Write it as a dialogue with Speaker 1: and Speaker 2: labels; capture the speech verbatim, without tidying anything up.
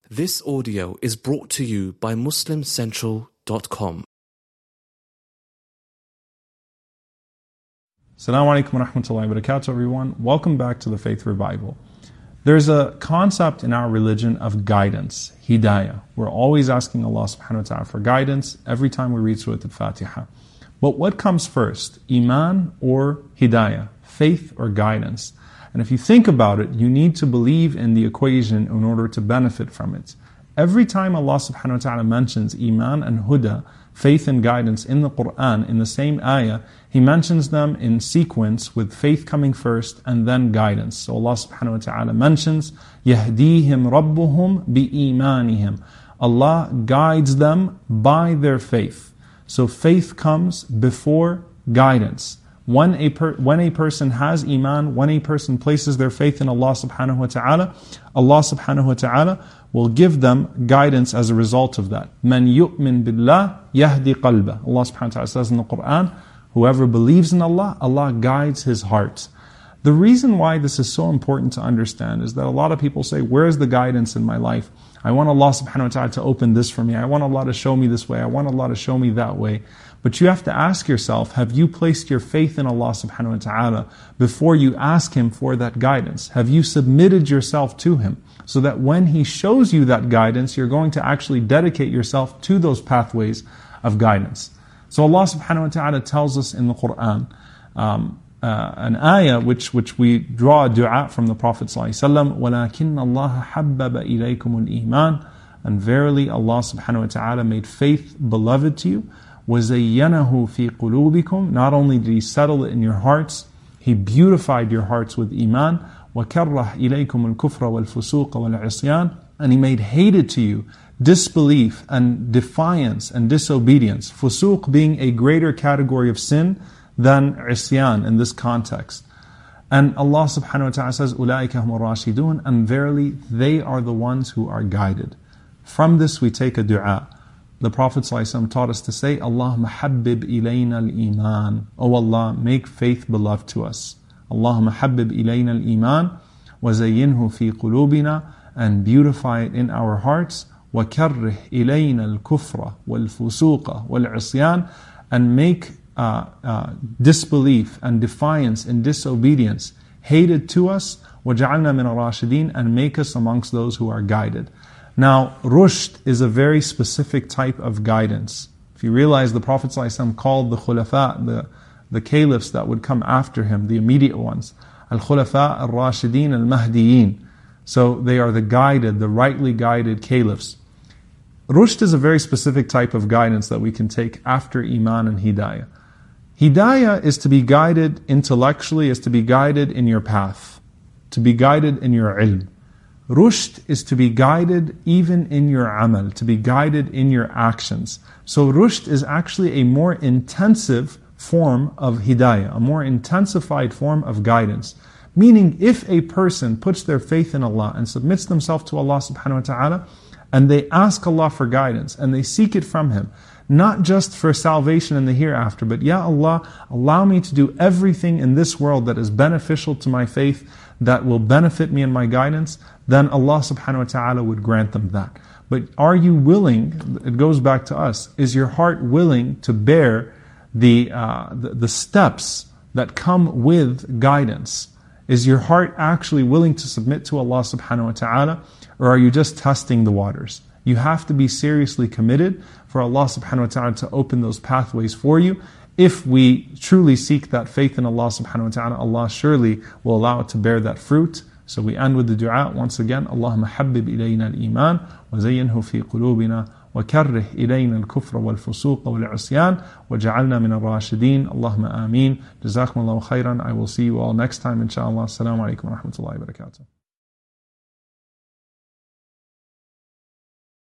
Speaker 1: This audio is brought to you by Muslim Central dot com.
Speaker 2: Assalamu alaikum wa rahmatullahi wa barakatuh, everyone. Welcome back to the Faith Revival. There's a concept in our religion of guidance, hidayah. We're always asking Allah subhanahu wa ta'ala for guidance every time we read Surah Al-Fatiha. But what comes first, iman or hidayah, faith or guidance? And if you think about it, you need to believe in the equation in order to benefit from it. Every time Allah subhanahu wa ta'ala mentions iman and huda, faith and guidance in the Quran, in the same ayah, He mentions them in sequence with faith coming first and then guidance. So Allah subhanahu wa ta'ala mentions, يَهْدِيهِمْ رَبُّهُمْ بِإِيمَانِهِمْ. Allah guides them by their faith. So faith comes before guidance. When a, per, when a person has iman, when a person places their faith in Allah subhanahu wa ta'ala, Allah subhanahu wa ta'ala will give them guidance as a result of that. مَنْ يُؤْمِن بِاللَّهِ يَهْدِي قَلْبَهُ. Allah subhanahu wa ta'ala says in the Quran, whoever believes in Allah, Allah guides his heart. The reason why this is so important to understand is that a lot of people say, where is the guidance in my life? I want Allah subhanahu wa ta'ala to open this for me. I want Allah to show me this way. I want Allah to show me that way. But you have to ask yourself, have you placed your faith in Allah subhanahu wa ta'ala before you ask Him for that guidance? Have you submitted yourself to Him? So that when He shows you that guidance, you're going to actually dedicate yourself to those pathways of guidance. So Allah subhanahu wa ta'ala tells us in the Quran, um, uh, an ayah which, which we draw a dua from the Prophet ﷺ, وَلَكِنَّ اللَّهَ حَبَّبَ إِلَيْكُمُ الْإِيمَانِ. And verily Allah subhanahu wa ta'ala made faith beloved to you. وَزَيَّنَهُ فِي قُلُوبِكُمْ. Not only did He settle it in your hearts, He beautified your hearts with iman. وَكَرَّهْ إِلَيْكُمُ الْكُفْرَ وَالْفُسُوقَ وَالْعِصْيَانِ. And He made hated to you disbelief and defiance and disobedience. Fusuq being a greater category of sin than isyan in this context. And Allah subhanahu wa ta'ala says, أُولَٰئِكَ هُمُ الرَّاشِدُونَ. And verily, they are the ones who are guided. From this we take a dua. The Prophet ﷺ taught us to say, Allahumma habbib ilayna al-iman. Oh Allah, make faith beloved to us. Allahumma habbib ilayna al-iman wa zayyinhu fi qulubina. And beautify it in our hearts. وَكَرِّهْ إِلَيْنَا الْكُفْرَ وَالْفُسُوقَ وَالْعِصْيَانِ. And make uh, uh, disbelief and defiance and disobedience hated to us. وَجَعَلْنَا مِنَ الرَّاشِدِينَ. And make us amongst those who are guided. Now, rushd is a very specific type of guidance. If you realize the Prophet ﷺ called the khulafa, the, the caliphs that would come after him, the immediate ones, al-khulafa al-rashidin al-mahdiyin. So they are the guided, the rightly guided caliphs. Rushd is a very specific type of guidance that we can take after iman and hidayah. Hidayah is to be guided intellectually, is to be guided in your path, to be guided in your ilm. Rushd is to be guided even in your amal, to be guided in your actions. So rushd is actually a more intensive form of hidayah, a more intensified form of guidance. Meaning, if a person puts their faith in Allah and submits themselves to Allah subhanahu wa ta'ala, and they ask Allah for guidance, and they seek it from Him, not just for salvation in the hereafter, but Ya Allah, allow me to do everything in this world that is beneficial to my faith, that will benefit me in my guidance, then Allah subhanahu wa ta'ala would grant them that. But are you willing, it goes back to us, is your heart willing to bear the, uh, the, the steps that come with guidance? Is your heart actually willing to submit to Allah subhanahu wa ta'ala, or are you just testing the waters? You have to be seriously committed for Allah subhanahu wa ta'ala to open those pathways for you. If we truly seek that faith in Allah subhanahu wa ta'ala, Allah surely will allow it to bear that fruit. So we end with the dua once again. Allahumma habbib ilayna al-iman wa zayyinhu fi qulubina wa karrih ilayna al-kufra wal-fusuq wal-'isyan wa ja'alna min al-rashidin. Allahumma ameen. Jazakumullahu khairan. I will see you all next time inshallah. Assalamu alaikum wa rahmatullahi wa barakatuh.